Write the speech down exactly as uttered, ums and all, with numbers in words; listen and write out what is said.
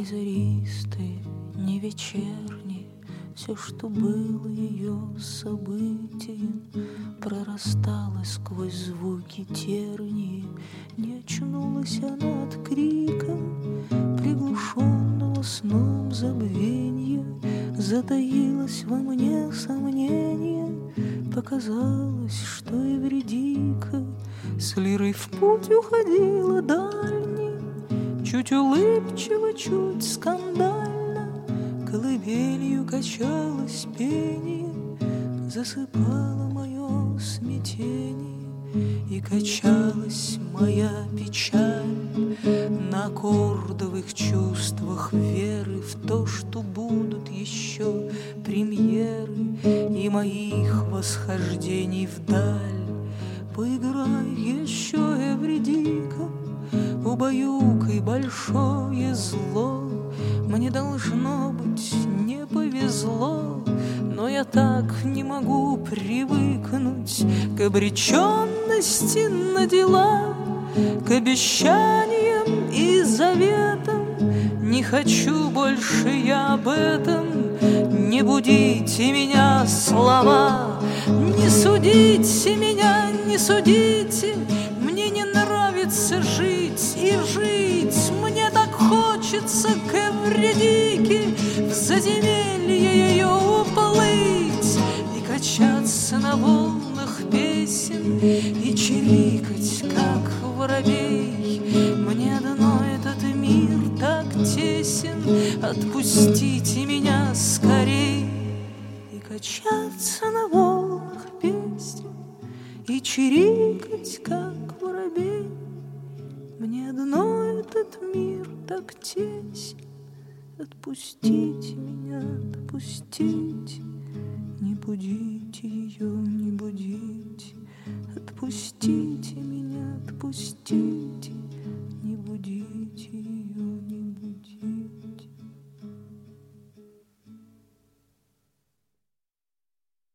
заристые, ни вечерние, все, что было ее событием, прорастало сквозь звуки тернии. Не очнулась она от крика, приглушенного сном забвенья. Затаилось во мне сомнение, показалось, что Эвридика с лирой в путь уходила дальний, чуть улыбчиво, чуть скандально, колыбелью качалось пение, засыпало мое смятение, и качалась моя печаль на аккордовых чувствах веры в то, что будут еще премьеры и моих восхождений вдаль. Поиграй еще, Эвридика, убаюкай большое зло. Мне, должно быть, не повезло, но я так не могу привыкнуть к обреченности на дела, к обещаниям и заветам. Не хочу больше я об этом. Не будите меня, слова, не судите меня, не судите. Мне не нравится жить и жить. Мне так хочется к Эвридике, в задемелье ее уплыть и качаться на волнах песен и чирикать, как воробей. Мне одно этот мир так тесен, отпустите меня скорей. И качаться на волнах песен и чирикать, как воробей. Мне одно этот мир так тесен, отпустите меня, отпустите, не будите.